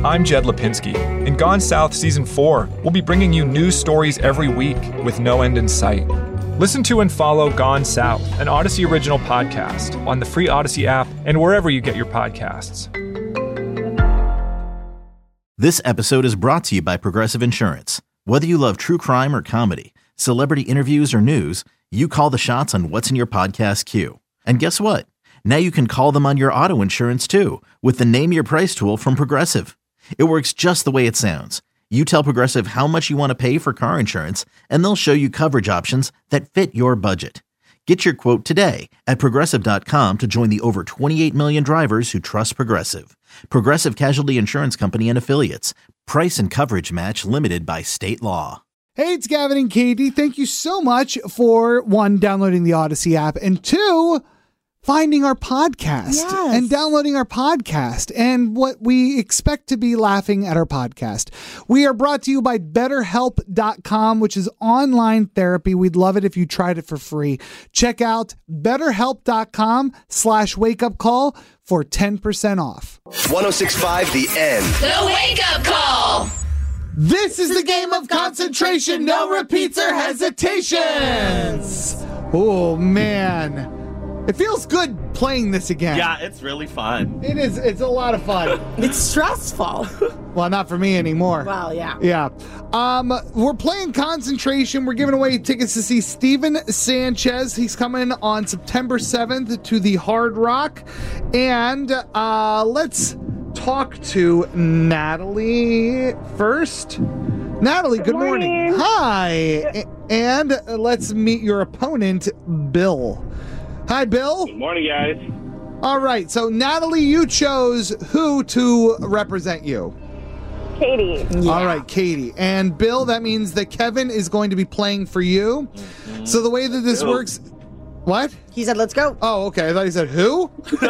I'm Jed Lipinski. In Gone South Season 4, we'll be bringing you news stories every week with no end in sight. Listen to and follow Gone South, an Odyssey original podcast, on the free Odyssey app and wherever you get your podcasts. This episode is brought to you by Progressive Insurance. Whether you love true crime or comedy, celebrity interviews or news, you call the shots on what's in your podcast queue. And guess what? Now you can call them on your auto insurance too with the Name Your Price tool from Progressive. It works just the way it sounds. You tell Progressive how much you want to pay for car insurance, and they'll show you coverage options that fit your budget. Get your quote today at Progressive.com to join the over 28 million drivers who trust Progressive. Progressive Casualty Insurance Company and Affiliates. Price and coverage match limited by state law. Hey, it's Gavin and Katie. Thank you so much for, one, downloading the Odyssey app, and two, finding our podcast and downloading our podcast and what we expect to be laughing at our podcast. We are brought to you by BetterHelp.com, which is online therapy. We'd love it if you tried it for free. Check out BetterHelp.com/wakeupcall for 10% off. 106.5 The End. The Wake Up Call. This is the game of concentration. No repeats or hesitations. Oh, man. It feels good playing this again. Yeah, it's really fun. It is. It's a lot of fun. It's stressful. Well, not for me anymore. Well, yeah. Yeah. We're playing Concentration. We're giving away tickets to see Steven Sanchez. He's coming on September 7th to the Hard Rock. And let's talk to Natalie first. Natalie, good morning. Hi. And let's meet your opponent, Bill. Hi, Bill. Good morning, guys. All right. So, Natalie, you chose who to represent you? Katie. Yeah. All right, Katie. And, Bill, that means that Kevin is going to be playing for you. Mm-hmm. So, the way that this works... What? He said, let's go. Oh, okay. I thought he said, who?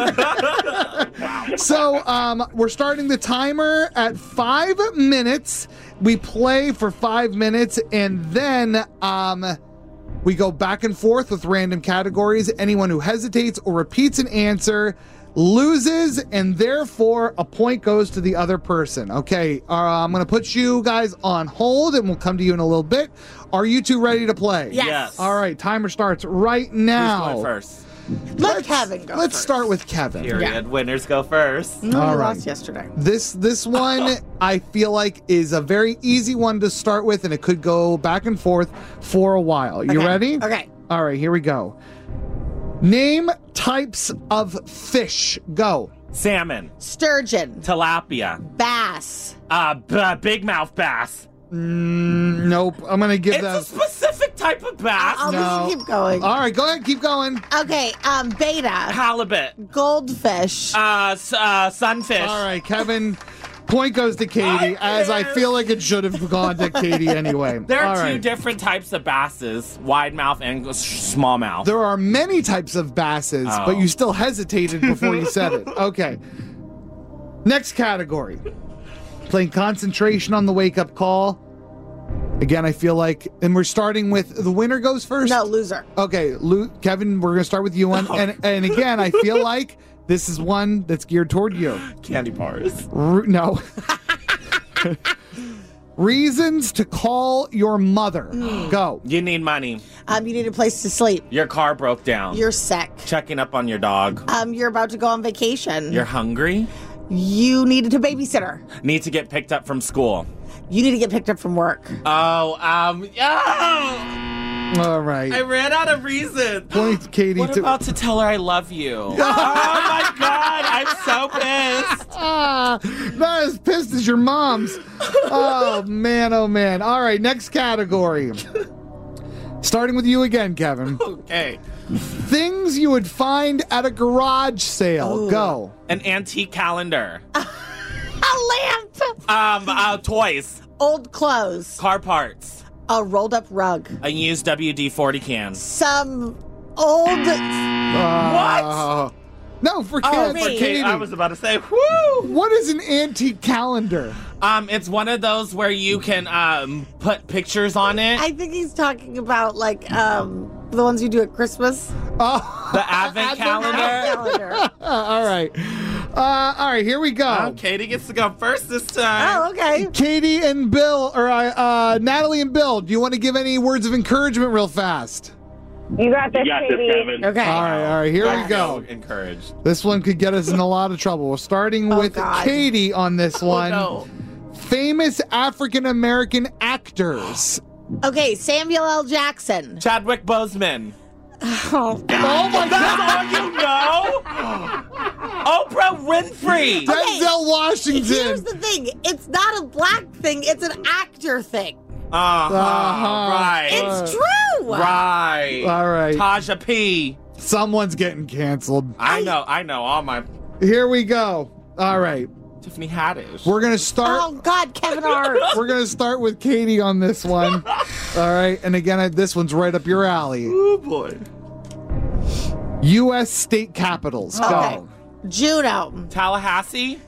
So, we're starting the timer at 5 minutes. We play for 5 minutes, and then... we go back and forth with random categories. Anyone who hesitates or repeats an answer loses, and therefore a point goes to the other person. Okay, I'm going to put you guys on hold, and we'll come to you in a little bit. Are you two ready to play? Yes. All right, timer starts right now. Who's going first? Let Kevin go Let's first. start with Kevin. Period. Yeah. Winners go first. No, All we right. lost yesterday. This one I feel like is a very easy one to start with, and it could go back and forth for a while. You Okay. ready? Okay. All right, here we go. Name types of fish. Go. Salmon. Sturgeon. Tilapia. Bass. Big mouth bass. Nope. I'm going to give It's that. a specific type of bass. I'll No. just keep going. All right, go ahead. Keep going. Okay, beta. Halibut. Goldfish. Sunfish. All right, Kevin. Point goes to Katie, as I feel like it should have gone to Katie anyway. There All are two right. different types of basses, wide mouth and small mouth. There are many types of basses, Oh. but you still hesitated before you said it. Okay. Next category. Playing Concentration on the wake-up call. Again, I feel like, and we're starting with the winner goes first? No, loser. Okay, Kevin, we're going to start with you. And again, I feel like this is one that's geared toward you. Candy bars. No. Reasons to call your mother. Go. You need money. You need a place to sleep. Your car broke down. You're sick. Checking up on your dog. You're about to go on vacation. You're hungry. You needed a babysitter. Need to get picked up from school. You need to get picked up from work. All right. I ran out of reasons. Point Katie What to. about to tell her I love you? Oh my God, I'm so pissed. Not as pissed as your mom's. Oh, man, oh, man. All right, next category. Starting with you again, Kevin. Okay. Things you would find at a garage sale. Ooh. Go. An antique calendar. A lamp. Toys. Old clothes. Car parts. A rolled up rug. A used WD-40 can. Some old. No, for Katie. I was about to say, whoo! What is an antique calendar? It's one of those where you can put pictures on it. I think he's talking about like the ones you do at Christmas. Oh, The Advent calendar. Calendar. all right. All right, here we go. Oh, Katie gets to go first this time. Oh, okay. Katie and Bill, or Natalie and Bill, do you want to give any words of encouragement real fast? You got this, Katie. Okay. All right, here we go. Encouraged. This one could get us in a lot of trouble. We're starting with God. Katie on this one. No. Famous African-American actors. Okay, Samuel L. Jackson. Chadwick Boseman. Oh, Oh, my That's God. all you know? Oprah Winfrey. Denzel Washington. here's the thing. It's not a black thing. It's an actor thing. Right. It's true. Right. All right. Taja P. Someone's getting canceled. I know. All my Here we go. All right. Tiffany Haddish. We're going to start. Oh, God, Kevin Hart. We're going to start with Katie on this one. All right. And again, this one's right up your alley. Oh boy. U.S. state capitals. Okay. Go. Juno. Tallahassee.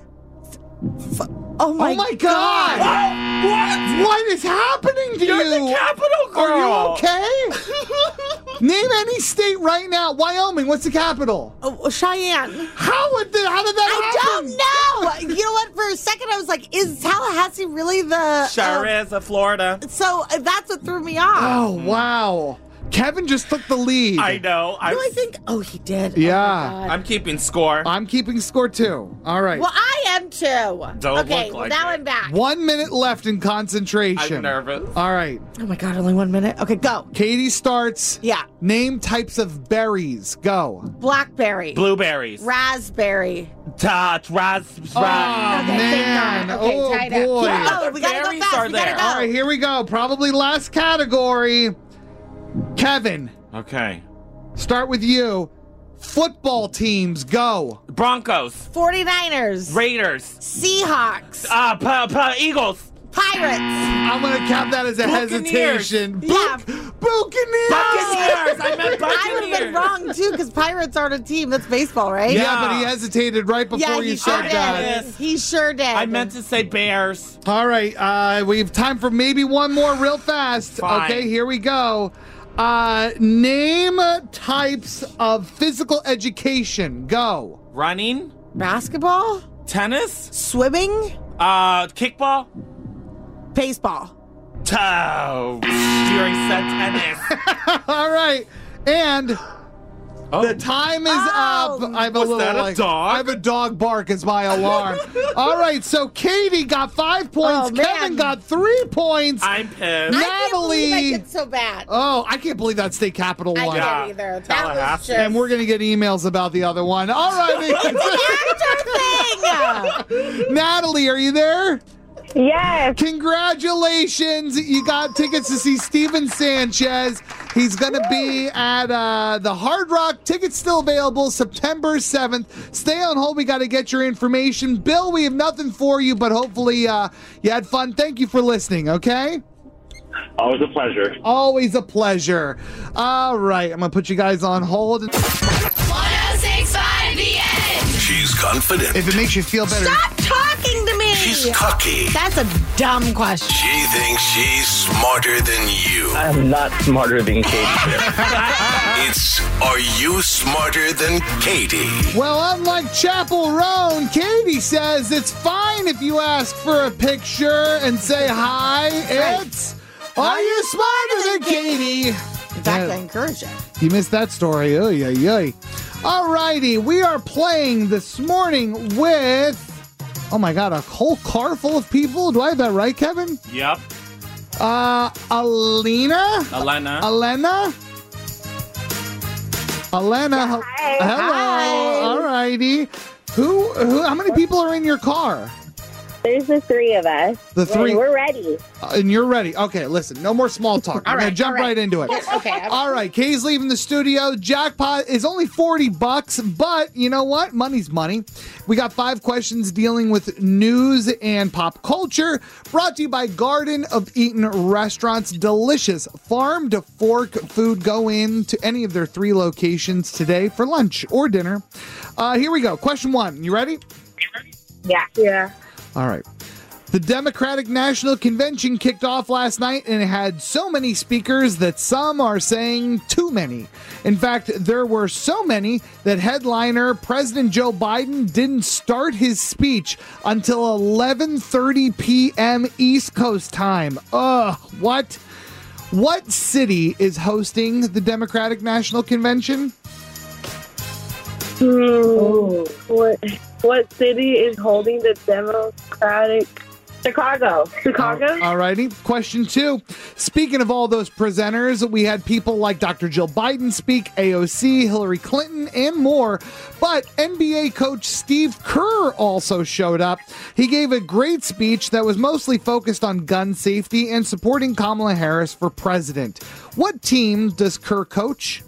Oh, my, Oh, my God. What is happening to You're you? the capital girl. Are you okay? Name any state right now. Wyoming, what's the capital? Oh, Cheyenne. How did that I happen? don't know. You know what? For a second, I was like, is Tallahassee really the... Sure is a Florida. So that's what threw me off. Oh, wow. Kevin just took the lead. I know. No, I think... Oh, he did. Yeah. Oh, my God. I'm keeping score. I'm keeping score too. All right. Well, I am too. Don't okay, look like now it. I'm back. 1 minute left in concentration. I'm nervous. All right. Oh, my God, only 1 minute. Okay, go. Katie starts. Yeah. Name types of berries. Go. Blackberry. Blueberries. Raspberry. Raspberry. Oh, Okay, man. thank God. Okay, Oh, tied up. boy. Keep going. We gotta go Berries fast. are We gotta there. go. All right, here we go. Probably last category. Kevin, Okay. start with you. Football teams. Go. Broncos. 49ers. Raiders. Seahawks. Eagles. Pirates. I'm going to count that as a Buccaneers. hesitation. Yeah. Buccaneers. Buccaneers. I meant I would have been Buccaneers. wrong, too, because Pirates aren't a team. That's baseball, right? Yeah, but he hesitated right before Yeah, you he sure said did. that. Yes. He sure did. I meant to say Bears. All right, we have time for maybe one more real fast. Fine. Okay, here we go. Name types of physical education. Go. Running. Basketball. Tennis. Swimming. Kickball. Baseball. Oh, you already said tennis. All right, and Oh. the time is up. I have a Was little that a dog? I have a dog bark as my alarm. All right, so Katie got 5 points. Oh, man. Kevin got 3 points. I'm pissed. I can't believe I Natalie. did so bad. Oh, I can't believe that state capital I one. Yeah. can't either. That was Tallahassee. just And we're gonna get emails about the other one. All right, actor thing. Natalie, are you there? Yes. Congratulations! You got tickets to see Steven Sanchez. He's going to be at the Hard Rock. Tickets still available September 7th. Stay on hold. We got to get your information. Bill, we have nothing for you, but hopefully you had fun. Thank you for listening, okay? Always a pleasure. Always a pleasure. All right, I'm going to put you guys on hold. 1065 The End. She's confident. If it makes you feel better. Stop talking to me. She's cocky. That's a dumb question. She thinks she's smarter than you. I'm not smarter than Katie. It's Are You Smarter Than Katie? Well, unlike Chapel Roan, Katie says it's fine if you ask for a picture and say hi. It's Are You Smarter Than Katie? In fact, I encourage it. You missed that story. Oy, oy, oy. All righty, we are playing this morning with, oh my God, a whole car full of people. Do I have that right, Kevin? Yep. Alina? Elena. Hello. Hi. All righty. Who, how many people are in your car? There's the three of us. The three. We're ready. And you're ready. Okay, listen, no more small talk. We're going to jump right into it. Okay. All right, Kay's leaving the studio. Jackpot is only $40, but you know what? Money's money. We got 5 questions dealing with news and pop culture. Brought to you by Garden of Eaton Restaurants. Delicious farm to fork food. Go in to any of their 3 locations today for lunch or dinner. Here we go. Question 1. You ready? Yeah. All right. The The Democratic National Convention kicked off last night, and it had so many speakers that some are saying too many. In fact, there were so many that headliner President Joe Biden didn't start his speech until 11:30 p.m. East Coast time. Ugh, what? What city is hosting the Democratic National Convention? What city is holding the Democratic? Chicago. All righty. Question 2. Speaking of all those presenters, we had people like Dr. Jill Biden speak, AOC, Hillary Clinton, and more. But NBA coach Steve Kerr also showed up. He gave a great speech that was mostly focused on gun safety and supporting Kamala Harris for president. What team does Kerr coach?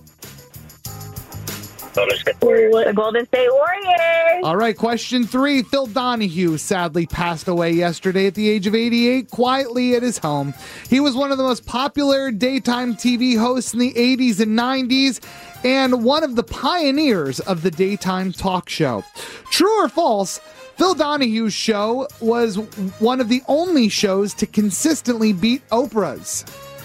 The Golden State Warriors. All right, question 3. Phil Donahue sadly passed away yesterday at the age of 88, quietly at his home. He was one of the most popular daytime TV hosts in the 80s and 90s, and one of the pioneers of the daytime talk show. True or false, Phil Donahue's show was one of the only shows to consistently beat Oprah's.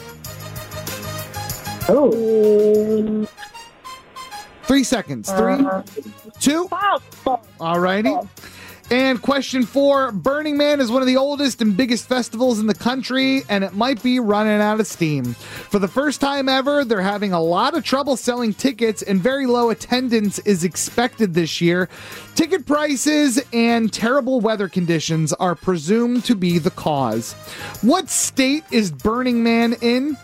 3 seconds. 3, 2. All righty. And question 4. Burning Man is one of the oldest and biggest festivals in the country, and it might be running out of steam. For the first time ever, they're having a lot of trouble selling tickets, and very low attendance is expected this year. Ticket prices and terrible weather conditions are presumed to be the cause. What state is Burning Man in?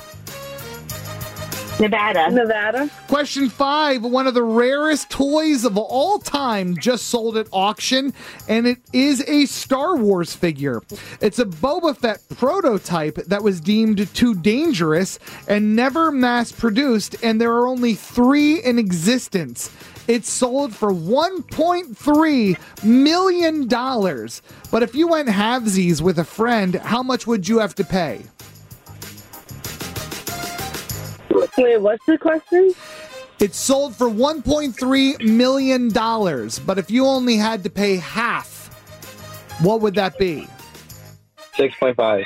Nevada. Question 5. One of the rarest toys of all time just sold at auction, and it is a Star Wars figure. It's a Boba Fett prototype that was deemed too dangerous and never mass-produced, and there are only 3 in existence. It sold for $1.3 million. But if you went halvesies with a friend, how much would you have to pay? Wait, what's the question? It sold for $1.3 million, but if you only had to pay half, what would that be? 6.5.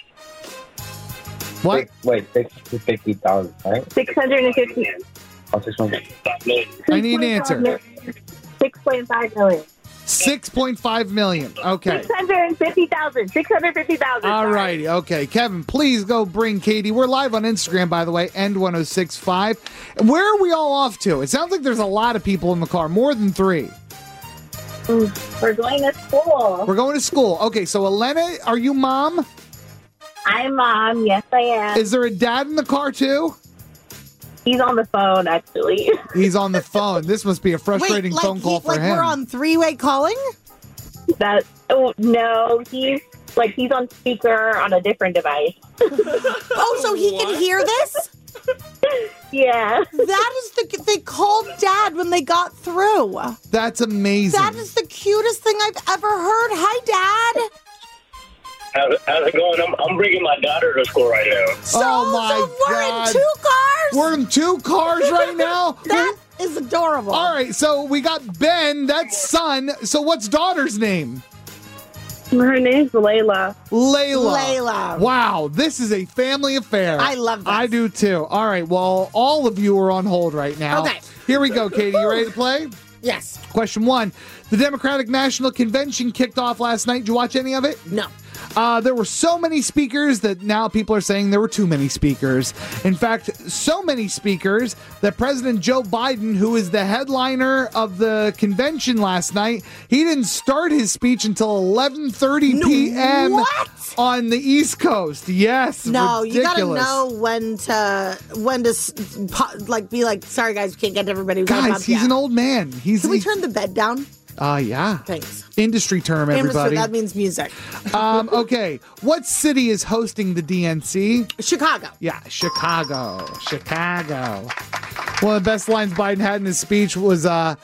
What? Wait, 650,000, right? 650. Oh, 650. I need an answer. 6.5 million. 6.5 million. Okay. 650,000. All righty. Okay. Kevin, please go bring Katie. We're live on Instagram, by the way, End1065. Where are we all off to? It sounds like there's a lot of people in the car, more than 3. We're going to school. We're going to school. Okay. So, Elena, are you mom? I'm mom. Yes, I am. Is there a dad in the car, too? He's on the phone, actually. He's on the phone. This must be a frustrating phone call for him. We're on three-way calling? No, he's on speaker on a different device. Oh, so he can hear this? Yeah. They called Dad when they got through. That's amazing. That is the cutest thing I've ever heard. Hi, Dad. How's it going? I'm bringing my daughter to school right now. Oh, my we're God. in 2 cars? We're in 2 cars right now? That is adorable. All right, so we got Ben, that's son. So what's daughter's name? Her name's Layla. Layla. Wow, this is a family affair. I love this. I do too. All right, well, all of you are on hold right now. Okay. Here we go, Katie. You ready to play? Yes. Question 1. The Democratic National Convention kicked off last night. Did you watch any of it? No. There were so many speakers that now people are saying there were too many speakers. In fact, so many speakers that President Joe Biden, who is the headliner of the convention last night, he didn't start his speech until 11:30 p.m. on the East Coast. Yes, no, ridiculous. You gotta know when to be like, sorry guys, we can't get to everybody. We gotta Guys, bump he's you an out." old man. Can we turn the bed down? Yeah. Thanks. Industry term, everybody. That means music. Okay. What city is hosting the DNC? Chicago. Yeah, Chicago. One of the best lines Biden had in his speech was,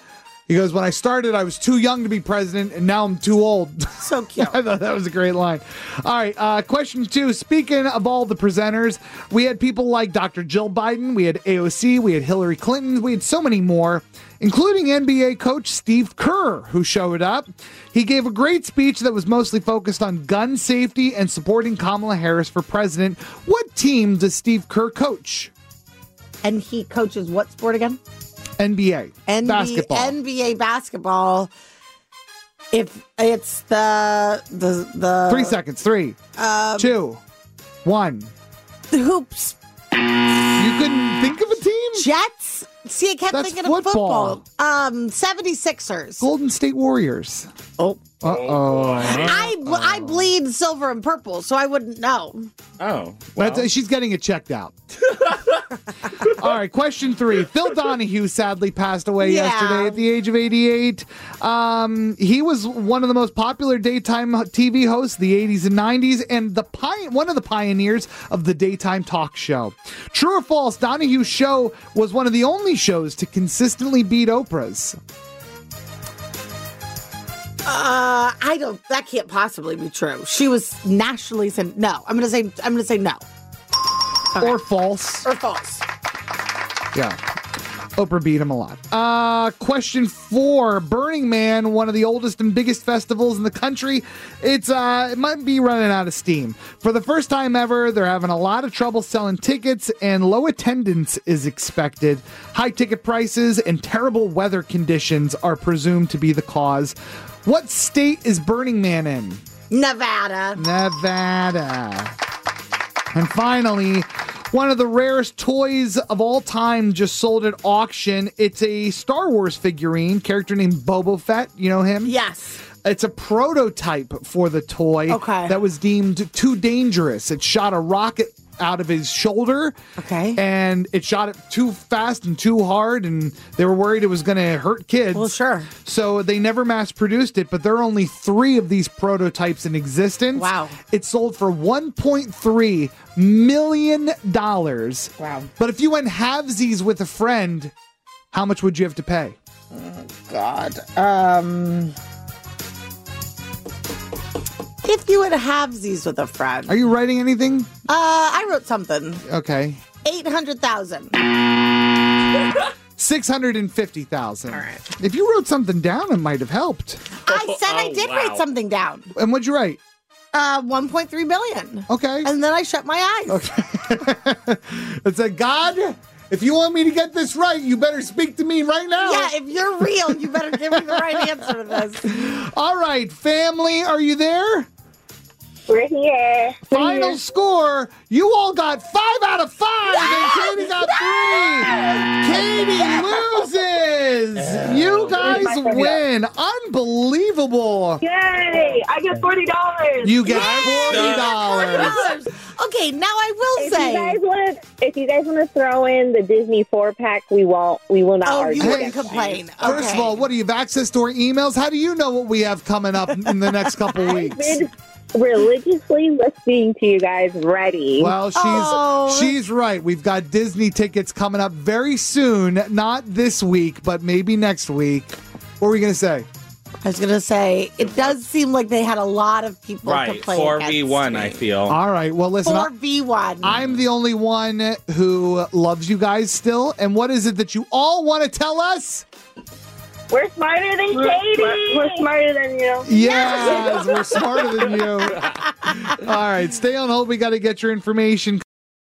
He goes, when I started, I was too young to be president, and now I'm too old. So cute. I thought that was a great line. All right, question 2. Speaking of all the presenters, we had people like Dr. Jill Biden, we had AOC, we had Hillary Clinton, we had so many more, including NBA coach Steve Kerr, who showed up. He gave a great speech that was mostly focused on gun safety and supporting Kamala Harris for president. What team does Steve Kerr coach? And he coaches what sport again? NBA. Basketball. NBA basketball. If it's the 3 seconds. 3, 2, 1. The hoops. You couldn't think of a team? Jets. See, I kept That's thinking football. of football. 76ers. Golden State Warriors. Oh. Uh-oh. I bleed silver and purple, so I wouldn't know. Oh. Well. She's getting it checked out. All right, question 3. Phil Donahue sadly passed away yesterday at the age of 88. He was one of the most popular daytime TV hosts of the 80s and 90s and one of the pioneers of the daytime talk show. True or false, Donahue's show was one of the only shows to consistently beat Oprah's. That can't possibly be true. She was nationally sent. No, I'm gonna say no. Okay. Or false. Or false. Yeah. Oprah beat him a lot. Question 4. Burning Man, one of the oldest and biggest festivals in the country. It might be running out of steam. For the first time ever, they're having a lot of trouble selling tickets, and low attendance is expected. High ticket prices and terrible weather conditions are presumed to be the cause. What state is Burning Man in? Nevada. And finally, one of the rarest toys of all time just sold at auction. It's a Star Wars figurine, character named Boba Fett. You know him? Yes. It's a prototype for the toy that was deemed too dangerous. It shot a rocket out of his shoulder. Okay. And it shot it too fast and too hard, and they were worried it was going to hurt kids. Well, sure. So they never mass produced it, but there are only 3 of these prototypes in existence. Wow. It sold for $1.3 million. Wow. But if you went halvesies with a friend, how much would you have to pay? Oh, God. If you would halvesies with a friend. Are you writing anything? I wrote something. Okay. 800,000. 650,000. All right. If you wrote something down, it might have helped. I said I did write something down. And what'd you write? 1.3 billion. Okay. And then I shut my eyes. Okay. It said, God, if you want me to get this right, you better speak to me right now. Yeah, if you're real, you better give me the right answer to this. All right, family, are you there? We're here. Final score, you all got 5 out of 5, and Katie got 3. Katie loses. You guys win. Unbelievable. Yay! I get $40. You get $40. Okay, now I will say, if you guys want to throw in the Disney 4-pack, we will not argue. You wouldn't complain. First of all, what do you have access to our emails? How do you know what we have coming up in the next couple weeks? Religiously listening to you guys. Ready. Well, she's right. We've got Disney tickets coming up very soon. Not this week, but maybe next week. What were you going to say? I was going to say, it does seem like they had a lot of people to play 4v1, I feel. All right. Well, listen. 4v1. I'm the only one who loves you guys still. And what is it that you all want to tell us? We're smarter than Katie. We're smarter than you. Yes, we're smarter than you. All right, stay on hold. We got to get your information.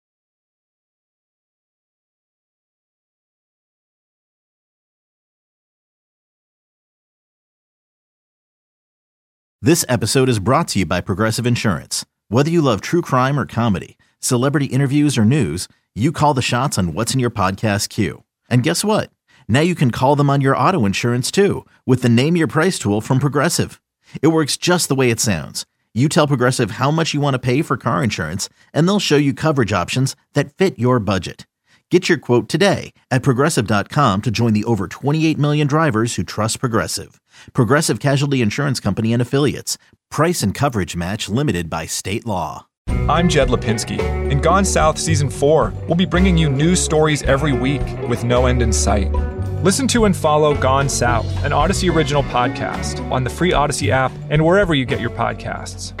This episode is brought to you by Progressive Insurance. Whether you love true crime or comedy, celebrity interviews or news, you call the shots on what's in your podcast queue. And guess what? Now you can call them on your auto insurance too with the Name Your Price tool from Progressive. It works just the way it sounds. You tell Progressive how much you want to pay for car insurance, and they'll show you coverage options that fit your budget. Get your quote today at Progressive.com to join the over 28 million drivers who trust Progressive. Progressive Casualty Insurance Company and Affiliates. Price and coverage match limited by state law. I'm Jed Lipinski. In Gone South Season 4, we'll be bringing you news stories every week with no end in sight. Listen to and follow Gone South, an Odyssey original podcast, on the free Odyssey app and wherever you get your podcasts.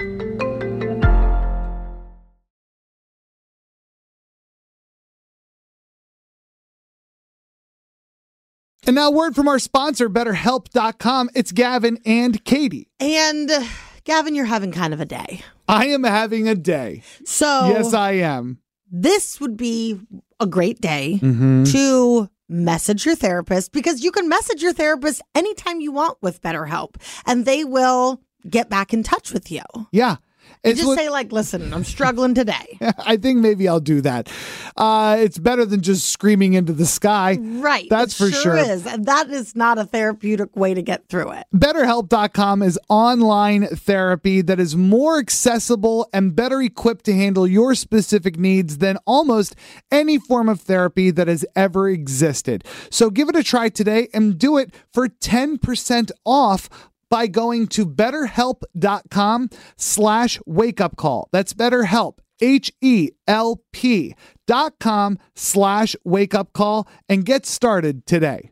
And now, word from our sponsor, BetterHelp.com. It's Gavin and Katie. And Gavin, you're having kind of a day. I am having a day. So yes, I am. This would be a great day to message your therapist, because you can message your therapist anytime you want with BetterHelp, and they will get back in touch with you. Yeah. And just say, like, listen, I'm struggling today. I think maybe I'll do that. It's better than just screaming into the sky. Right. That's for sure. Is. And that is not a therapeutic way to get through it. BetterHelp.com is online therapy that is more accessible and better equipped to handle your specific needs than almost any form of therapy that has ever existed. So give it a try today and do it for 10% off by going to BetterHelp.com/wakeupcall. That's BetterHelp, HELP.com/wakeupcall, and get started today.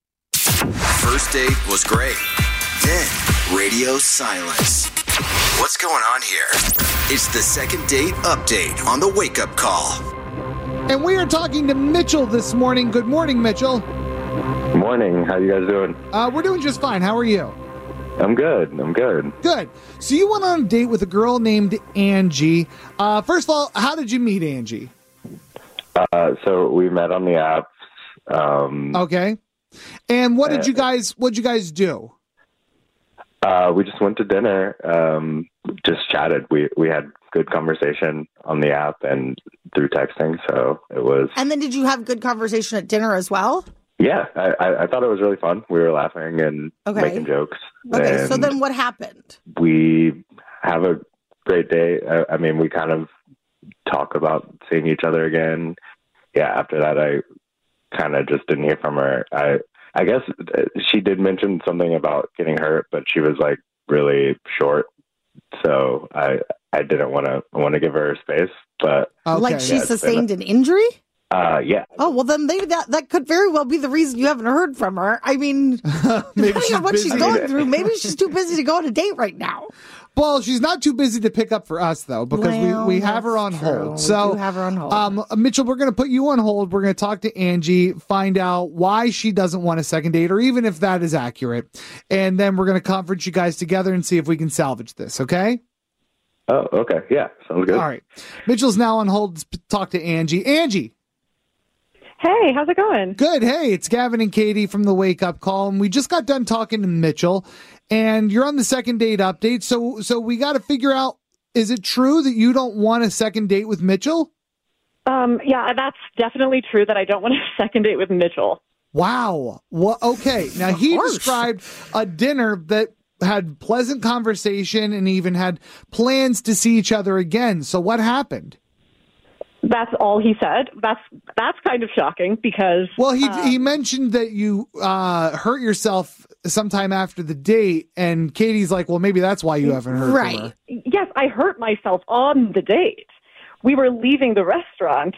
First date was great. Then radio silence. What's going on here? It's the second date update on the Wake Up Call. And we are talking to Mitchell this morning. Good morning, Mitchell. Morning. How you guys doing? We're doing just fine. How are you? I'm good. Good. So you went on a date with a girl named Angie. First of all, how did you meet Angie? So we met on the app. Okay. And what did you guys do? We just went to dinner. Just chatted. We had good conversation on the app and through texting. So it was. And then did you have good conversation at dinner as well? Yeah, I thought it was really fun. We were laughing and making jokes. Okay, so then what happened? We have a great day. I mean, we kind of talk about seeing each other again. Yeah, after that, I kind of just didn't hear from her. I guess she did mention something about getting hurt, but she was like really short. So I didn't want to give her space. But like she sustained an injury? Yeah. Oh, well, then maybe that could very well be the reason you haven't heard from her. I mean, depending on what she's going through, maybe she's too busy to go on a date right now. Well, she's not too busy to pick up for us, though, because we have her on hold. So, we do have her on hold. Mitchell, we're going to put you on hold. We're going to talk to Angie, find out why she doesn't want a second date, or even if that is accurate. And then we're going to conference you guys together and see if we can salvage this, okay? Oh, okay. Yeah, sounds good. All right. Mitchell's now on hold to talk to Angie. Angie. Hey, how's it going? Good. Hey, it's Gavin and Katie from the Wake Up Call, and we just got done talking to Mitchell, and you're on the second date update. So we got to figure out, is it true that you don't want a second date with Mitchell? Yeah, that's definitely true that I don't want a second date with Mitchell. Wow. Well, okay. Now, he described a dinner that had pleasant conversation and even had plans to see each other again. So what happened? That's all he said. That's kind of shocking because... Well, he mentioned that you hurt yourself sometime after the date, and Katie's like, well, maybe that's why you haven't heard from her. Yes, I hurt myself on the date. We were leaving the restaurant,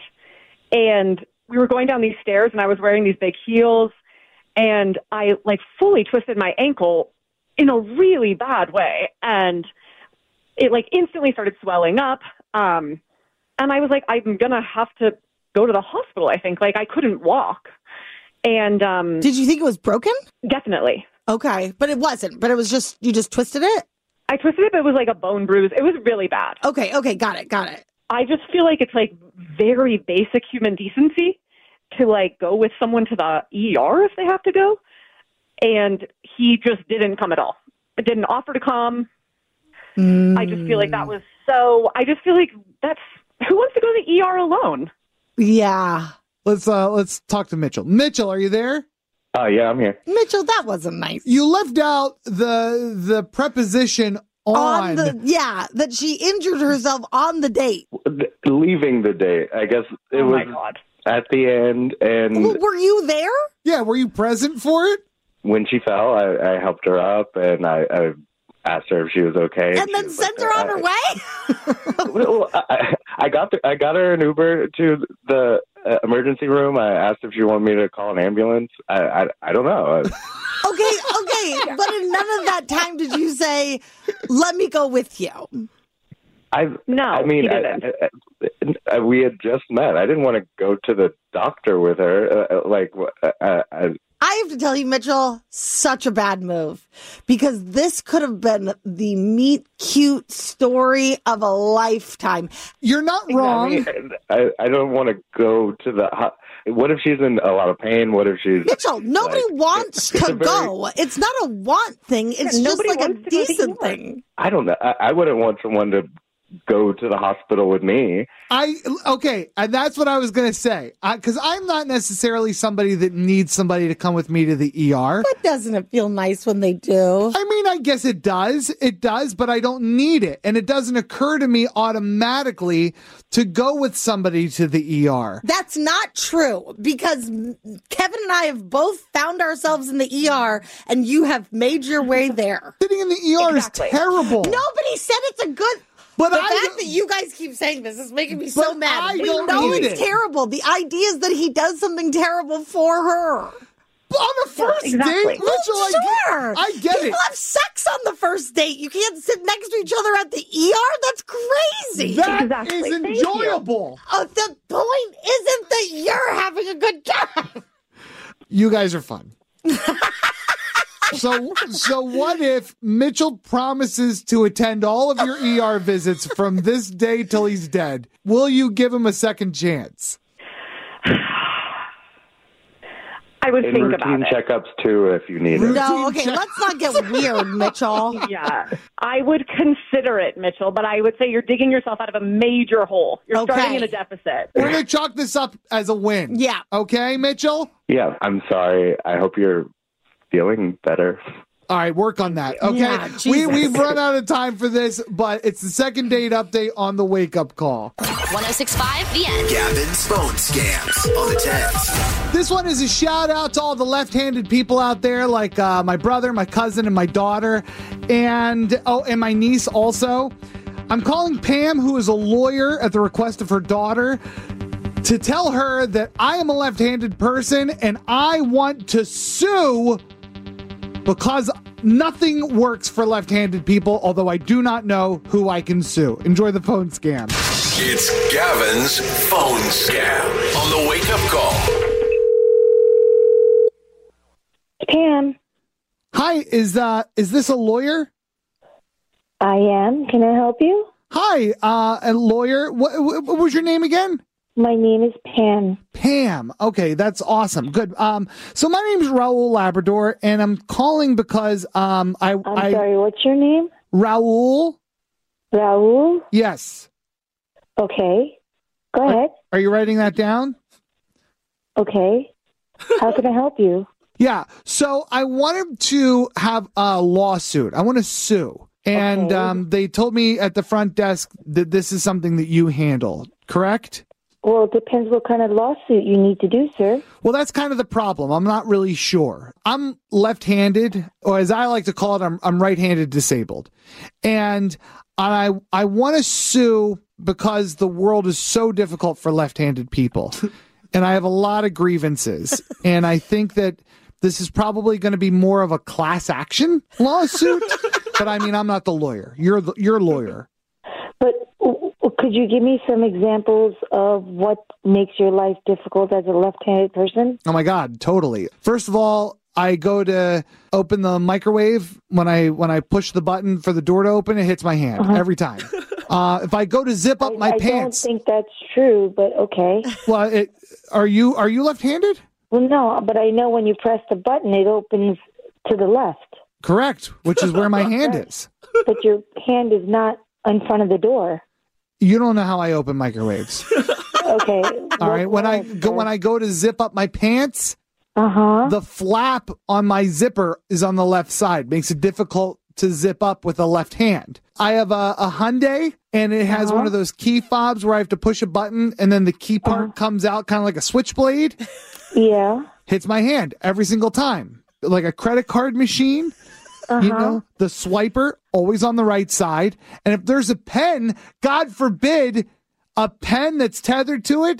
and we were going down these stairs, and I was wearing these big heels, and I, fully twisted my ankle in a really bad way, and it, instantly started swelling up, and I was like, I'm going to have to go to the hospital, I think. I couldn't walk. And did you think it was broken? Definitely. Okay. But it wasn't. But it was just, you just twisted it? I twisted it, but it was like a bone bruise. It was really bad. Okay. Got it. I just feel like it's very basic human decency to go with someone to the ER if they have to go. And he just didn't come at all. It didn't offer to come. I just feel like that was I just feel like who wants to go to the ER alone? Yeah. Let's talk to Mitchell. Mitchell, are you there? Yeah, I'm here. Mitchell, that wasn't nice. You left out the preposition on. That she injured herself on the date. Leaving the date. I guess it was at the end. And were you there? Yeah, were you present for it? When she fell, I helped her up, and I asked her if she was okay. And then sent her on her way? I got her an Uber to the emergency room. I asked if she wanted me to call an ambulance. I don't know. Okay, but in none of that time did you say, "Let me go with you." We had just met. I didn't want to go to the doctor with her. I have to tell you, Mitchell, such a bad move, because this could have been the meet cute story of a lifetime. You're not wrong. I don't want to go to the. What if she's in a lot of pain? What if she's Mitchell? Nobody wants to go. It's not a want thing. It's just like a decent thing. I don't know. I wouldn't want someone to go to the hospital with me. And that's what I was going to say. Because I'm not necessarily somebody that needs somebody to come with me to the ER. But doesn't it feel nice when they do? I mean, I guess it does. It does, but I don't need it. And it doesn't occur to me automatically to go with somebody to the ER. That's not true, because Kevin and I have both found ourselves in the ER, and you have made your way there. Sitting in the ER is terrible. Nobody said it's a good... But the fact that you guys keep saying this is making me so mad. We know it's terrible. The idea is that he does something terrible for her. On a first date? Mitchell, Sure. I get it. People have sex on the first date. You can't sit next to each other at the ER? That's crazy. That is enjoyable. The point isn't that you're having a good time. You guys are fun. So what if Mitchell promises to attend all of your ER visits from this day till he's dead? Will you give him a second chance? I would think about it. Routine checkups, too, if you need it. No, okay, let's not get weird, Mitchell. Yeah, I would consider it, Mitchell, but I would say you're digging yourself out of a major hole. You're starting in a deficit. We're going to chalk this up as a win. Yeah. Okay, Mitchell? Yeah, I'm sorry. I hope you're feeling better. All right, work on that. Okay, Yeah, we've run out of time for this, but it's the second date update on the Wake Up Call. 106.5, The End. Gavin's phone scams on the 10s. This one is a shout out to all the left-handed people out there, like my brother, my cousin, and my daughter, and my niece also. I'm calling Pam, who is a lawyer, at the request of her daughter, to tell her that I am a left-handed person and I want to sue because nothing works for left-handed people, although I do not know who I can sue. Enjoy the phone scam. It's Gavin's phone scam on the Wake Up Call. Pam. Hi, is this a lawyer? I am. Can I help you? Hi, a lawyer. What was your name again? My name is Pam. Pam. Okay, that's awesome. Good. So my name is Raul Labrador, and I'm calling because I'm sorry. What's your name? Raul. Raul. Yes. Okay. Go ahead. Are you writing that down? Okay. How can I help you? Yeah. So I wanted to have a lawsuit. I want to sue. And they told me at the front desk that this is something that you handle, correct? Well, it depends what kind of lawsuit you need to do, sir. Well, that's kind of the problem. I'm not really sure. I'm left-handed, or as I like to call it, I'm right-handed disabled. And I want to sue because the world is so difficult for left-handed people. And I have a lot of grievances. And I think that this is probably going to be more of a class action lawsuit. But I mean, I'm not the lawyer. You're a lawyer. But could you give me some examples of what makes your life difficult as a left-handed person? Oh my God, totally. First of all, I go to open the microwave. When I push the button for the door to open, it hits my hand every time. If I go to zip up my pants, I don't think that's true, but okay. Well, are you left-handed? Well, no, but I know when you press the button, it opens to the left. Correct, which is where my hand is. But your hand is not in front of the door. You don't know how I open microwaves. Okay. All right. When I go to zip up my pants, the flap on my zipper is on the left side. Makes it difficult to zip up with the left hand. I have a Hyundai, and it has one of those key fobs where I have to push a button, and then the key part comes out kind of like a switchblade. Yeah. Hits my hand every single time. Like a credit card machine. You know, the swiper always on the right side. And if there's a pen, God forbid, a pen that's tethered to it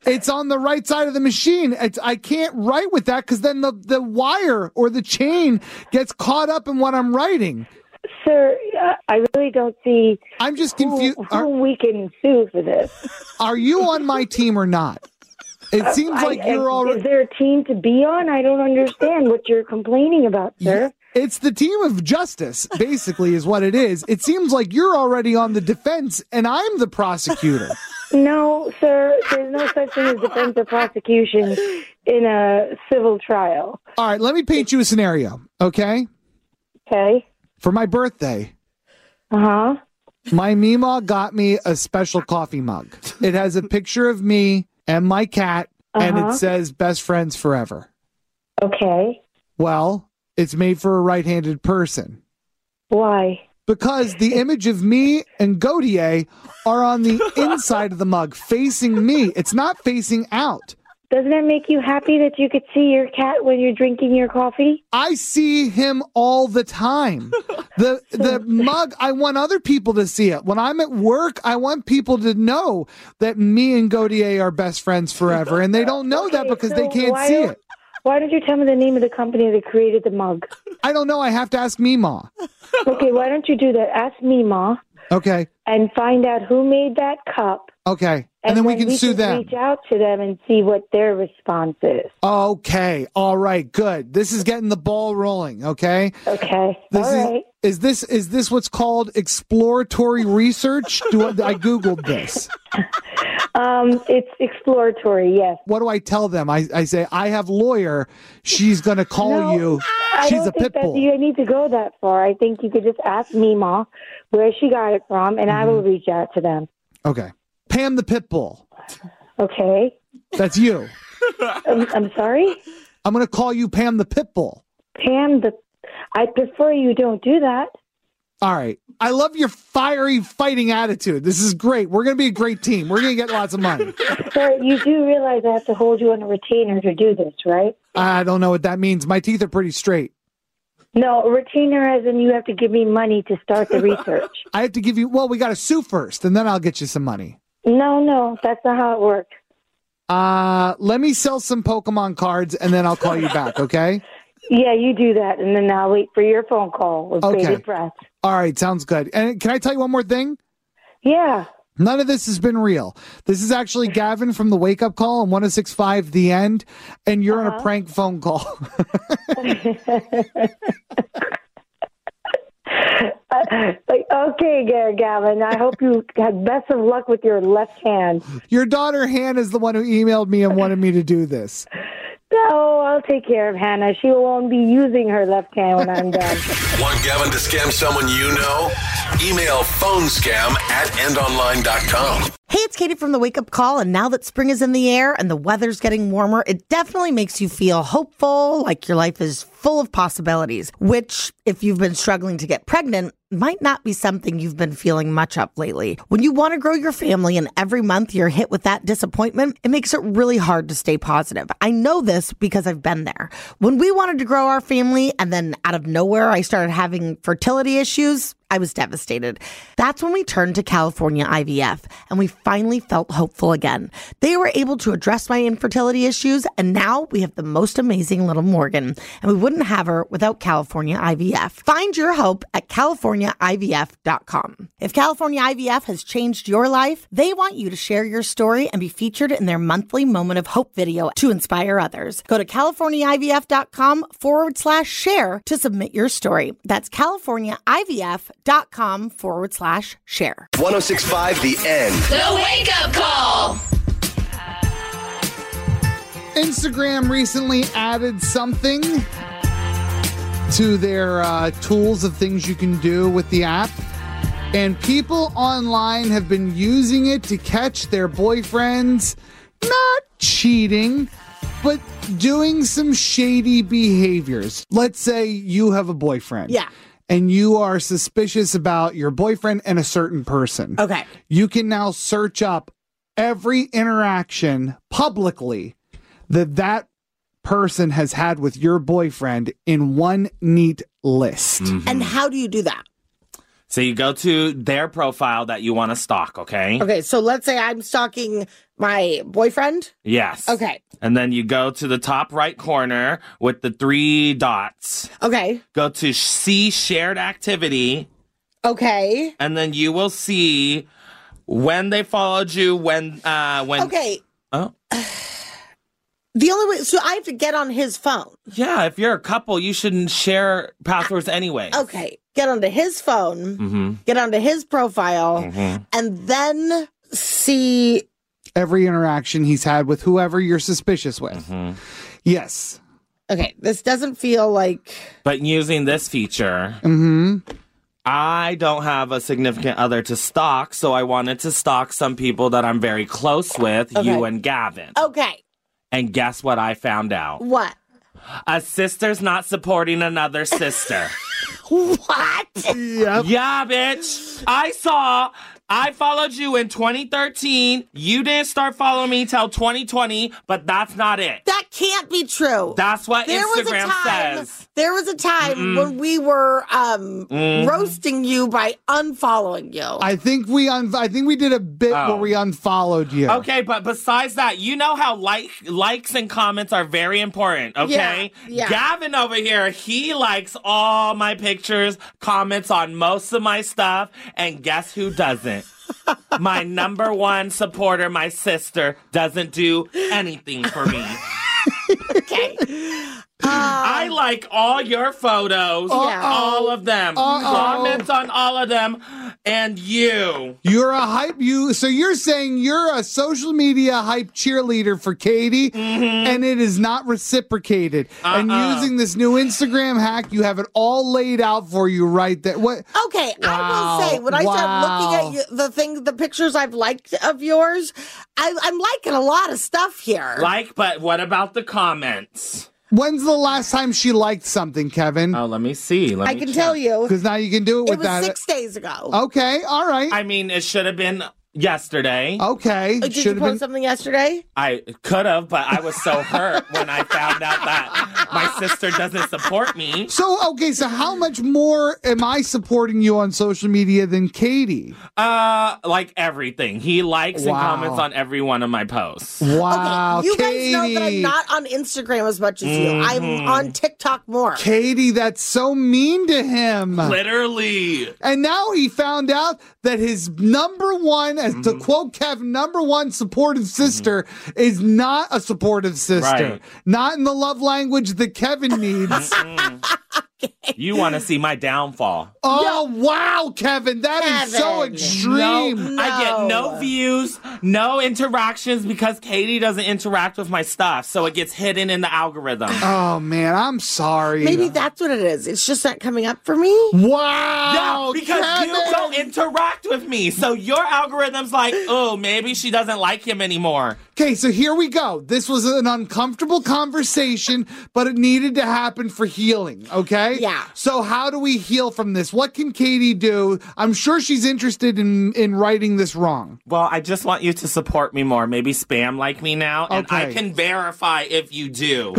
It's on the right side of the machine. I can't write with that because then the wire or the chain gets caught up in what I'm writing. Sir, I really don't see. I'm just confused. Who we can sue for this? Are you on my team or not? It seems like you're already. Is there a team to be on? I don't understand what you're complaining about, sir. It's the team of justice, basically, is what it is. It seems like you're already on the defense, and I'm the prosecutor. No, sir. There's no such thing as defense or prosecution in a civil trial. All right, let me paint you a scenario, okay? Okay. For my birthday, my Mima got me a special coffee mug. It has a picture of me and my cat, and it says best friends forever. Okay. Well, it's made for a right-handed person. Why? Because the image of me and Gautier are on the inside of the mug, facing me. It's not facing out. Doesn't it make you happy that you could see your cat when you're drinking your coffee? I see him all the time. The mug, I want other people to see it. When I'm at work, I want people to know that me and Gautier are best friends forever. And they don't know that because they can't see it. Why don't you tell me the name of the company that created the mug? I don't know. I have to ask Mima. Okay, why don't you do that? Ask Mima. Okay. And find out who made that cup. Okay. And then we can sue them. Reach out to them and see what their response is. Okay. All right. Good. This is getting the ball rolling. Okay. Okay. All right. Is this what's called exploratory research? I Googled this. It's exploratory, yes. What do I tell them? I say, I have lawyer. She's going to call you. She's a pit bull. You need to go that far. I think you could just ask Mima where she got it from, and I will reach out to them. Okay. Pam the pit bull. Okay. That's you. I'm sorry? I'm going to call you Pam the pit bull. I prefer you don't do that. All right. I love your fiery fighting attitude. This is great. We're going to be a great team. We're going to get lots of money. Sir, you do realize I have to hold you on a retainer to do this, right? I don't know what that means. My teeth are pretty straight. No, a retainer as in you have to give me money to start the research. I have to give you, well, we got to sue first, and then I'll get you some money. No, that's not how it works. Let me sell some Pokemon cards, and then I'll call you back, okay? Yeah, you do that, and then I'll wait for your phone call with bated breath. All right, sounds good. And can I tell you one more thing? Yeah. None of this has been real. This is actually Gavin from the Wake Up Call on 106.5 The End, and you're on a prank phone call. Okay, Gavin, I hope you had best of luck with your left hand. Your daughter, Hannah, is the one who emailed me and wanted me to do this. No, I'll take care of Hannah. She will only be using her left hand when I'm done. Want Gavin to scam someone you know? Email phonescam@endonline.com. Hey, it's Katie from the Wake Up Call, and now that spring is in the air and the weather's getting warmer, it definitely makes you feel hopeful, like your life is full of possibilities, which, if you've been struggling to get pregnant, might not be something you've been feeling much of lately. When you want to grow your family and every month you're hit with that disappointment, it makes it really hard to stay positive. I know this because I've been there. When we wanted to grow our family and then out of nowhere I started having fertility issues, I was devastated. That's when we turned to California IVF and we finally felt hopeful again. They were able to address my infertility issues, and now we have the most amazing little Morgan, and we wouldn't have her without California IVF. Find your hope at CaliforniaIVF.com. If California IVF has changed your life, they want you to share your story and be featured in their monthly Moment of Hope video to inspire others. Go to CaliforniaIVF.com/share to submit your story. That's CaliforniaIVF.com/share. 106.5 The End. The Wake Up Call. Instagram recently added something to their tools of things you can do with the app. And people online have been using it to catch their boyfriends not cheating, but doing some shady behaviors. Let's say you have a boyfriend. Yeah. And you are suspicious about your boyfriend and a certain person. Okay. You can now search up every interaction publicly that person has had with your boyfriend in one neat list. And how do you do that? So you go to their profile that you want to stalk, okay? Okay, so let's say I'm stalking my boyfriend. Yes. Okay. And then you go to the top right corner with the 3 dots. Okay. Go to see shared activity. Okay. And then you will see when they followed you, when. Okay. Oh. The only way, so I have to get on his phone. Yeah, if you're a couple, you shouldn't share passwords anyway. Okay. Get onto his phone, get onto his profile, and then see every interaction he's had with whoever you're suspicious with. Yes. Okay, this doesn't feel like. But using this feature, I don't have a significant other to stalk, so I wanted to stalk some people that I'm very close with, you and Gavin. Okay. And guess what I found out? What? A sister's not supporting another sister. What? Yep. Yeah, bitch. I followed you in 2013. You didn't start following me till 2020, but that's not it. That can't be true. That's what Instagram says. There was a time when we were roasting you by unfollowing you. I think we did a bit where we unfollowed you. Okay, but besides that, you know how likes and comments are very important, okay? Yeah. Gavin over here, he likes all my pictures, comments on most of my stuff, and guess who doesn't? My number one supporter, my sister, doesn't do anything for me. Okay. I like all your photos, all of them, comments on all of them, and you. You're a hype. So you're saying you're a social media hype cheerleader for Katie, and it is not reciprocated. And using this new Instagram hack, you have it all laid out for you right there. What? Okay, I will say when I start looking at the pictures I've liked of yours, I'm liking a lot of stuff here. But what about the comments? When's the last time she liked something, Kevin? Oh, let me see. I can tell you. Because now you can do it with that. It was 6 days ago. Okay, all right. I mean, it should have been yesterday. Okay. Did you post something yesterday? I could have, but I was so hurt when I found out that my sister doesn't support me. So how much more am I supporting you on social media than Katie? Like everything. He likes and comments on every one of my posts. Wow, okay, you Katie. guys know that I'm not on Instagram as much as you. I'm on TikTok more. Katie, that's so mean to him. Literally. And now he found out that his number one, as to quote Kevin, number one supportive sister is not a supportive sister. Right. Not in the love language that Kevin needs. You want to see my downfall. Oh, wow, Kevin. That is so extreme. No, I get no views, no interactions because Katie doesn't interact with my stuff. So it gets hidden in the algorithm. Oh, man, I'm sorry. Maybe that's what it is. It's just not coming up for me. Wow. Yeah, because Kevin. you don't interact with me. So your algorithm's like, oh, maybe she doesn't like him anymore. Okay, so here we go. This was an uncomfortable conversation, but it needed to happen for healing, okay? Yeah. So how do we heal from this? What can Katie do? I'm sure she's interested in righting this wrong. Well, I just want you to support me more. Maybe spam like me now, and I can verify if you do.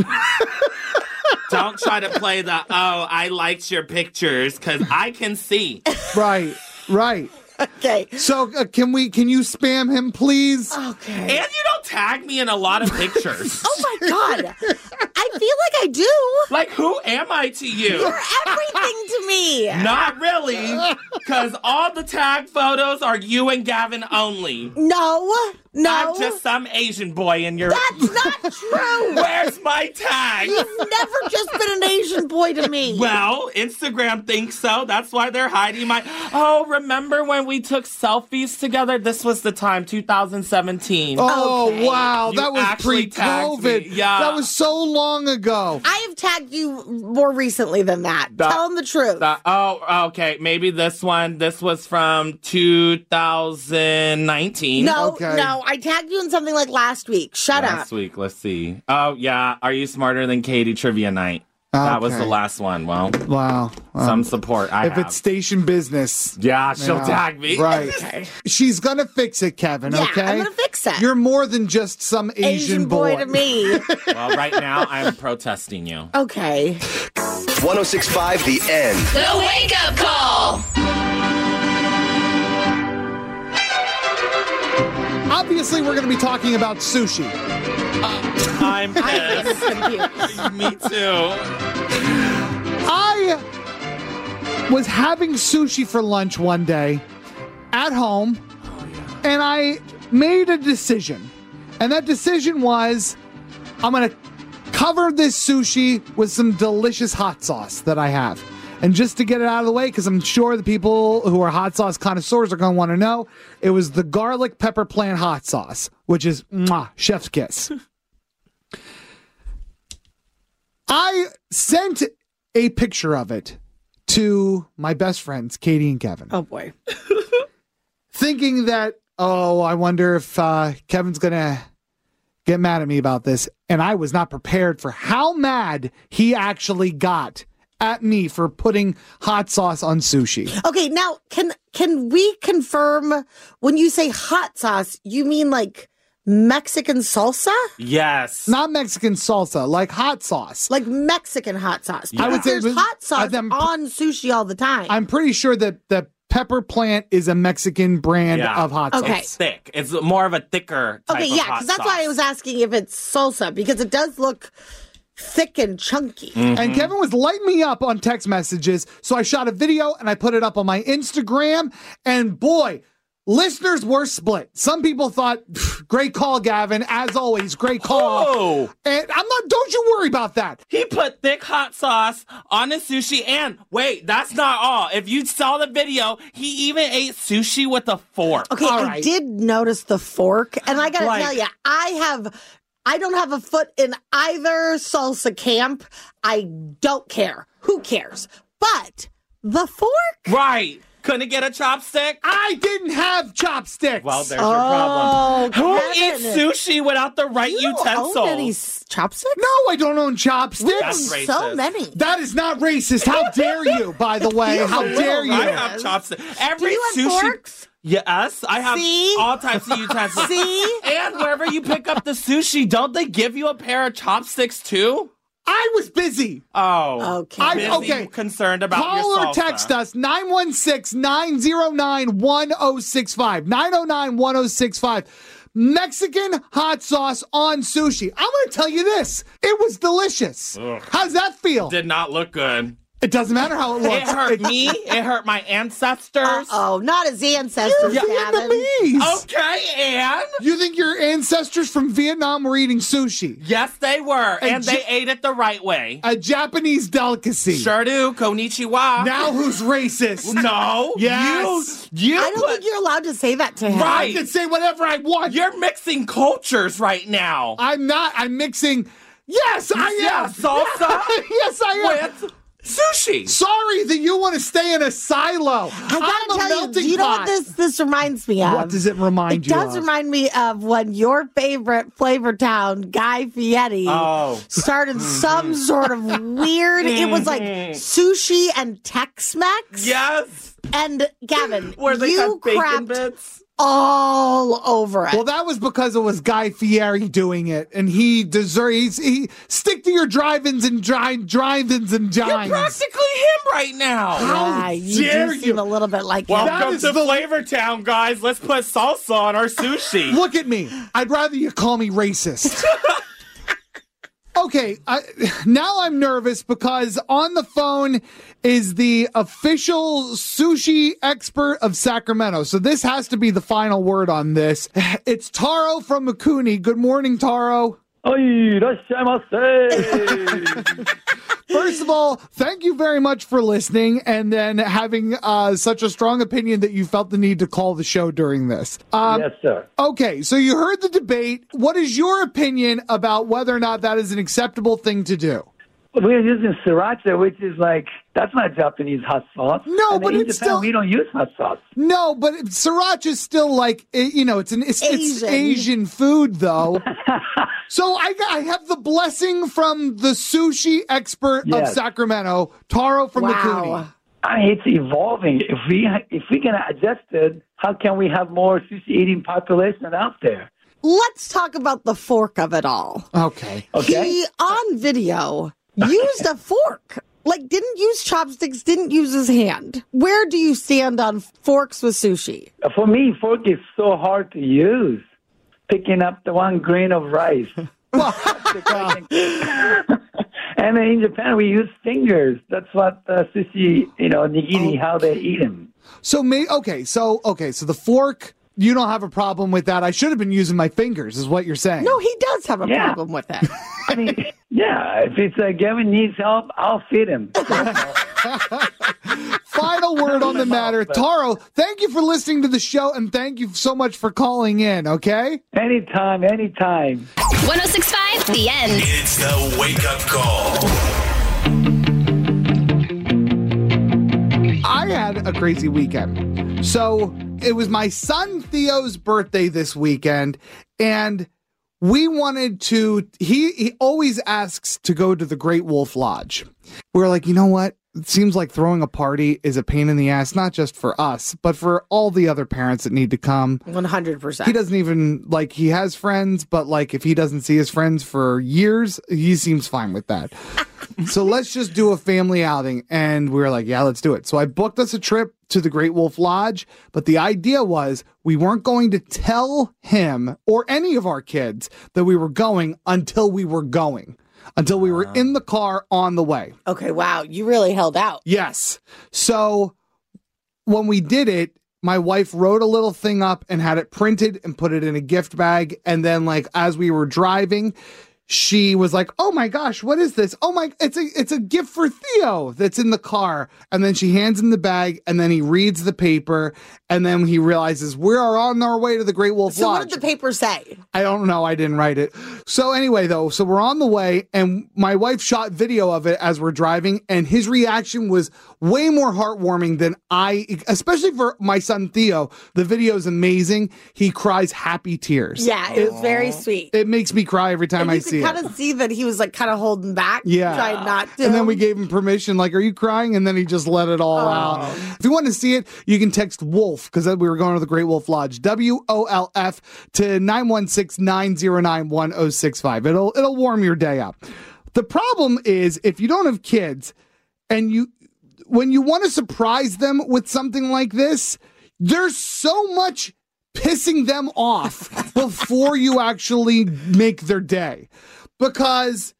Don't try to play the, I liked your pictures, because I can see. Right. Okay. So can you spam him, please? Okay. And you don't tag me in a lot of pictures. Oh my God. I feel like I do. Like, who am I to you? You're everything to me. Not really, because all the tag photos are you and Gavin only. No. I'm just some Asian boy in your... That's not true. Where's my tag? You've never just been an Asian boy to me. Well, Instagram thinks so. That's why they're hiding my... Oh, remember when we took selfies together? This was the time, 2017. Oh, Okay. wow. You That was actually tagged pre-COVID. me. Yeah. That was so long ago. I have tagged you more recently than that. Tell them the truth. Okay. Maybe this was from 2019. No, Okay. no. I tagged you in something like last week. Shut up. Last week, let's see. Oh, yeah. Are you smarter than Katie trivia night? That was the Okay. last one. Well, Wow. some support I If have. it's station business. Yeah, she'll Yeah. tag me. Right. Okay. She's going to fix it, Kevin, Yeah, okay? I'm going to fix it. You're more than just some Asian boy to me. Well, right now, I'm protesting you. Okay. 1065 The End. The Wake Up Call. obviously, we're going to be talking about sushi. I'm pissed. Me too. I was having sushi for lunch one day at home, and I made a decision. And that decision was, I'm going to cover this sushi with some delicious hot sauce that I have. And just to get it out of the way, because I'm sure the people who are hot sauce connoisseurs are going to want to know, it was the garlic pepper plant hot sauce, which is chef's kiss. I sent a picture of it to my best friends, Katie and Kevin. Oh, boy. Thinking that, I wonder if Kevin's going to get mad at me about this. And I was not prepared for how mad he actually got at me for putting hot sauce on sushi. Okay, now, can we confirm when you say hot sauce, you mean like Mexican salsa? Yes. Not Mexican salsa, like hot sauce. Like Mexican hot sauce. I would say there's hot sauce on sushi all the time. I'm pretty sure that the pepper plant is a Mexican brand of hot sauce. Okay. It's thick. It's more of a thicker type of hot because that's why I was asking if it's salsa, because it does look thick and chunky. Mm-hmm. And Kevin was lighting me up on text messages, so I shot a video and I put it up on my Instagram, and boy, listeners were split. Some people thought, great call, Gavin. As always, great call. Oh. And don't you worry about that. He put thick hot sauce on his sushi, and wait, that's not all. If you saw the video, he even ate sushi with a fork. Okay, I did notice the fork, and I gotta tell you, I don't have a foot in either salsa camp. I don't care. Who cares? But the fork? Right. Couldn't get a chopstick? I didn't have chopsticks. Well, there's your problem. Who Kevin. eats sushi without the right utensils? Own any chopsticks? No, I don't own chopsticks. That's racist. So many. That is not racist. How dare you, by the way? How dare you? I have chopsticks. Every Do you have sushi. forks? Yes, I have See? all types of utensils. See? And wherever you pick up the sushi, don't they give you a pair of chopsticks too? I was busy. Oh. Okay. Busy, concerned about Call your salsa. or text us 916-909-1065. 909-1065. Mexican hot sauce on sushi. I'm going to tell you this. It was delicious. Ugh. How's that feel? Did not look good. It doesn't matter how it looks. It hurt me. It hurt my ancestors. Not his ancestors, You're Gavin. Vietnamese. Okay, and? You think your ancestors from Vietnam were eating sushi? Yes, they were. And they ate it the right way. A Japanese delicacy. Sure do. Konnichiwa. Now who's racist? No. Yes. You I don't think you're allowed to say that to him. Right. I can say whatever I want. You're mixing cultures right now. I'm not. I'm mixing. Yes, I am. Yeah, salsa Yes, I am. with sushi. Sorry that you want to stay in a silo. I gotta tell you, do you know what this reminds me of? What does it remind you It does of? remind me of when your favorite Flavor Town, Guy Fieri, started some sort of weird, it was like sushi and Tex-Mex. Yes. And Gavin, Where they you had bacon crapped bits. all over it. Well, that was because it was Guy Fieri doing it, and he deserves. He stick to your drive-ins and drive-ins and You're dines. practically him right now. How you dare do seem a little bit like him. Welcome to Flavor Town, guys. Let's put salsa on our sushi. Look at me. I'd rather you call me racist. Okay, now I'm nervous because on the phone is the official sushi expert of Sacramento. So this has to be the final word on this. It's Taro from Mikuni. Good morning, Taro. First of all, thank you very much for listening and then having such a strong opinion that you felt the need to call the show during this. Yes, sir. Okay, so you heard the debate. What is your opinion about whether or not that is an acceptable thing to do? We're using sriracha, which is like, that's not Japanese hot sauce. No, And but in it's Japan, still... we don't use hot sauce. No, but sriracha is still like, it's Asian food, though. So I have the blessing from the sushi expert of Yes. Sacramento, Taro from Wow. Mikuni. I mean, it's evolving. If we can adjust it, how can we have more sushi eating population out there? Let's talk about the fork of it all. Okay. He, on video, used a fork. Like, didn't use chopsticks, didn't use his hand. Where do you stand on forks with sushi? For me, fork is so hard to use. picking up the 1 grain of rice. And in Japan, we use fingers. That's what sushi, nigiri, how they eat them. So the fork, you don't have a problem with that. I should have been using my fingers, is what you're saying. No, he does have a problem with it. I mean, if it's Gavin needs help, I'll feed him. Final word on the matter. Taro, thank you for listening to the show, and thank you so much for calling in, okay? Anytime. 106.5, The End. It's the Wake Up Call. I had a crazy weekend. So it was my son Theo's birthday this weekend, and we wanted to, he always asks to go to the Great Wolf Lodge. We were like, you know what? It seems like throwing a party is a pain in the ass, not just for us, but for all the other parents that need to come. 100%. He doesn't even, he has friends, but, if he doesn't see his friends for years, he seems fine with that. So let's just do a family outing. And we were like, yeah, let's do it. So I booked us a trip to the Great Wolf Lodge, but the idea was we weren't going to tell him or any of our kids that we were going until we were going. Until we were in the car on the way. Okay, wow. You really held out. Yes. So when we did it, my wife wrote a little thing up and had it printed and put it in a gift bag. And then, as we were driving, she was like, oh my gosh, what is this? Oh my, it's a gift for Theo that's in the car. And then she hands him the bag, and then he reads the paper, and then he realizes we are on our way to the Great Wolf Lodge. So what did the paper say? I don't know. I didn't write it. So anyway, so we're on the way, and my wife shot video of it as we're driving, and his reaction was way more heartwarming than especially for my son Theo. The video is amazing. He cries happy tears. Yeah, it was very sweet. It makes me cry every time I see it. You could kind of see that he was kind of holding back. Yeah. Trying not to. And then we gave him permission, are you crying? And then he just let it all out. If you want to see it, you can text WOLF, because we were going to the Great Wolf Lodge, WOLF, to 916-909-1065. It'll warm your day up. The problem is, if you don't have kids and when you want to surprise them with something like this, there's so much pissing them off before you actually make their day. Because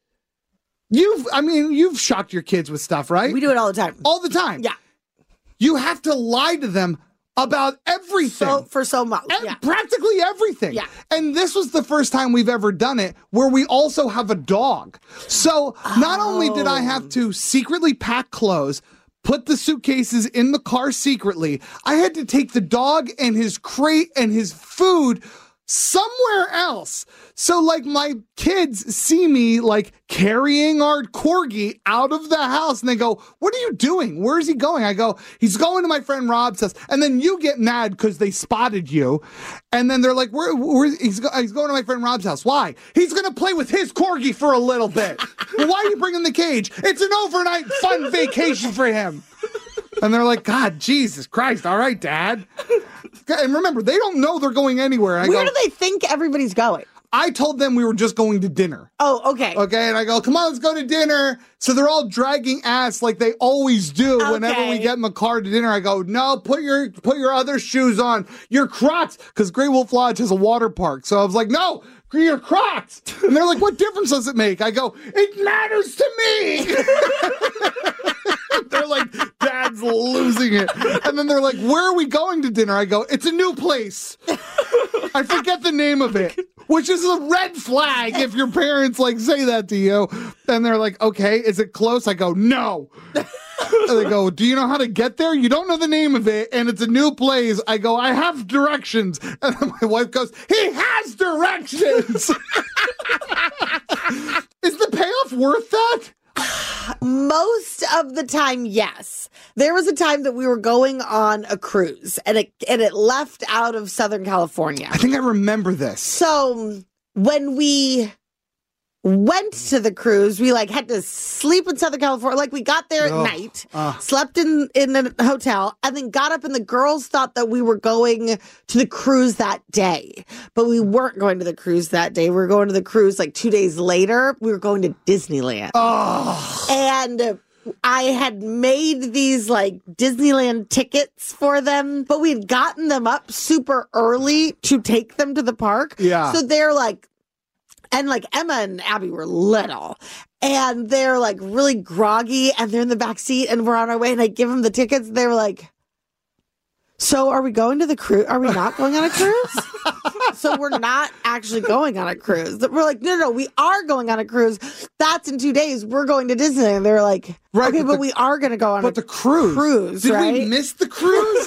you've shocked your kids with stuff, right? We do it all the time. All the time. Yeah. You have to lie to them about everything. For so much. Yeah. Practically everything. Yeah. And this was the first time we've ever done it where we also have a dog. So not only did I have to secretly pack clothes, put the suitcases in the car secretly, I had to take the dog and his crate and his food somewhere else. So my kids see me carrying our corgi out of the house, and they go, what are you doing? Where is he going? I go, he's going to my friend Rob's house. And then you get mad because they spotted you. And then they're like, he's going to my friend Rob's house. Why? He's going to play with his corgi for a little bit. Well, why are you bringing the cage? It's an overnight fun vacation for him. And they're like, God, Jesus Christ. All right, Dad. And remember, they don't know they're going anywhere. Where do they think everybody's going? I told them we were just going to dinner. Oh, okay. Okay, and I go, come on, let's go to dinner. So they're all dragging ass like they always do whenever we get in the car to dinner. I go, no, put your other shoes on. Your Crocs, because Great Wolf Lodge has a water park. So I was like, no, your Crocs. And they're like, what difference does it make? I go, it matters to me. They're like, Dad's losing it. And then they're like, where are we going to dinner? I go, it's a new place. I forget the name of it, which is a red flag if your parents say that to you. And they're like, okay, is it close? I go, no. And they go, do you know how to get there? You don't know the name of it, and it's a new place. I go, I have directions. And then my wife goes, he has directions. Is the payoff worth that? Most of the time, yes. There was a time that we were going on a cruise, and it left out of Southern California. I think I remember this. So when we went to the cruise, we had to sleep in Southern California. We got there at night, slept in a hotel, and then got up, and the girls thought that we were going to the cruise that day. But we weren't going to the cruise that day. We were going to the cruise 2 days later. We were going to Disneyland. Oh. And I had made these like Disneyland tickets for them, but we had gotten them up super early to take them to the park. Yeah. So they're like, and like Emma and Abby were little and they're like really groggy and they're in the back seat and we're on our way and I give them the tickets. They were like, so are we going to the cruise? Are we not going on a cruise? So we're not actually going on a cruise. We're like, no, we are going on a cruise. That's in 2 days. We're going to Disney. And they were like, right, okay, but we are going to go on the cruise. Did right? we miss the cruise?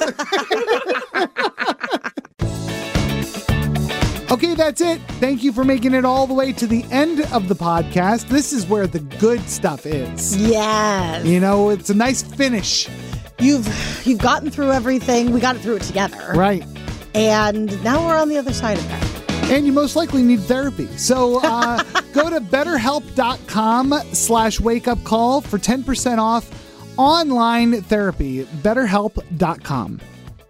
Okay, that's it. Thank you for making it all the way to the end of the podcast. This is where the good stuff is. Yes. You know, it's a nice finish. You've gotten through everything. We got through it together. Right. And now we're on the other side of it. And you most likely need therapy. So go to betterhelp.com/wakeupcall for 10% off online therapy. betterhelp.com.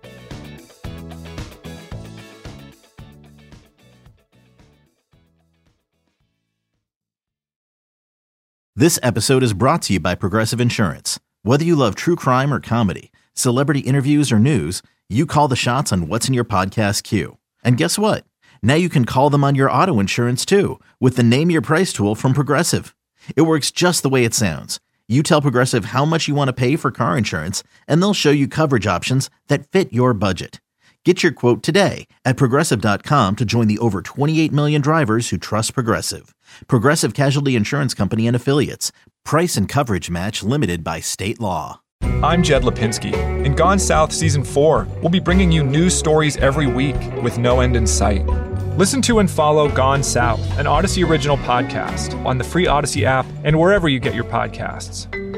This episode is brought to you by Progressive Insurance. Whether you love true crime or comedy, celebrity interviews or news, you call the shots on what's in your podcast queue. And guess what? Now you can call them on your auto insurance too with the Name Your Price tool from Progressive. It works just the way it sounds. You tell Progressive how much you want to pay for car insurance, and they'll show you coverage options that fit your budget. Get your quote today at Progressive.com to join the over 28 million drivers who trust Progressive. Progressive Casualty Insurance Company and Affiliates. Price and coverage match limited by state law. I'm Jed Lipinski. In Gone South Season 4, we'll be bringing you news stories every week with no end in sight. Listen to and follow Gone South, an Odyssey original podcast, on the free Odyssey app and wherever you get your podcasts.